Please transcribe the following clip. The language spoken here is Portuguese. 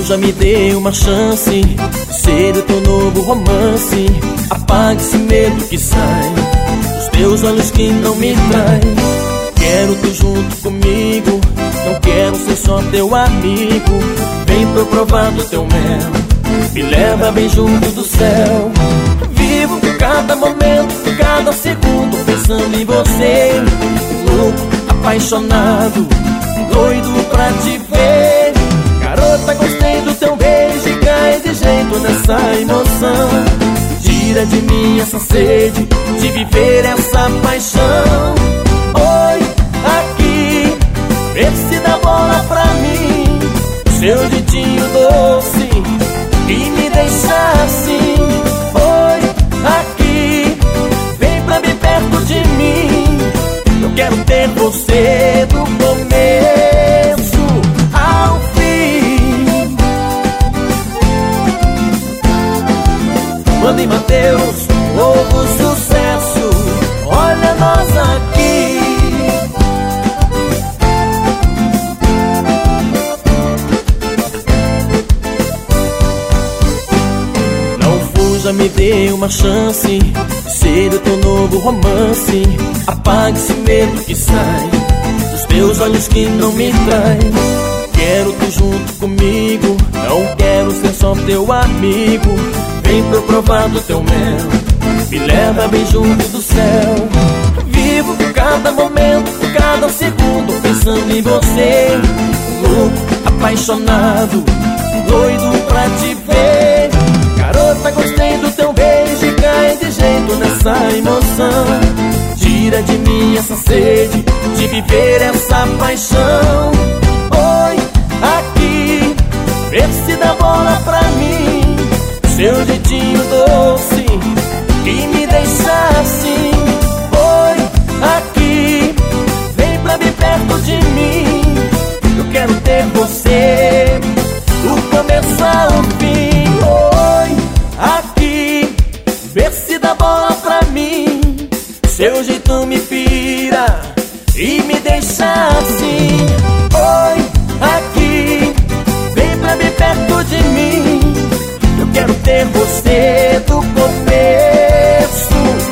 fuja, me dê uma chance de ser o teu novo romance. Apague esse medo que sai dos teus olhos que não me traem. Quero tu junto comigo, não quero ser só teu amigo. Vem pra eu provar do teu mel, me leva bem junto do céu. Vivo cada momento, cada segundo pensando em você. Louco, apaixonado, doido pra te ver. Garota, gostei do teu beijo e cai de jeito nessa emoção. Tira de mim essa sede de viver essa paixão. Oi, aqui, vê se dá bola pra mim. Seu jeitinho doce e me deixa assim. Oi, aqui, vem pra bem perto de mim. Eu quero ter você do começo ao fim. Manda em Mateus, novo sucesso. Olha nós aqui. Não fuja, me dê uma chance de ser o teu novo romance. Apague esse medo que sai dos teus olhos que não me traem. Quero tu junto comigo, não quero ser só teu amigo. Vem pra eu provar do teu mel, me leva bem junto do céu. Vivo cada momento, cada segundo pensando em você. Louco, apaixonado, doido pra te ver. Garota, gostei do teu beijo e cai de jeito nessa emoção. Tira de mim essa sede de viver essa paixão. Oi, aqui, vê se dá bola pra mim. Seu jeitinho doce e me deixa assim. Oi, aqui, vem pra bem perto de mim. Eu quero ter você do começo ao fim. Oi, aqui, vê se dá bola pra mim. Seu jeito me pira e me deixa assim. Oi, aqui, vem pra bem perto de mim. Eu quero ter você do começo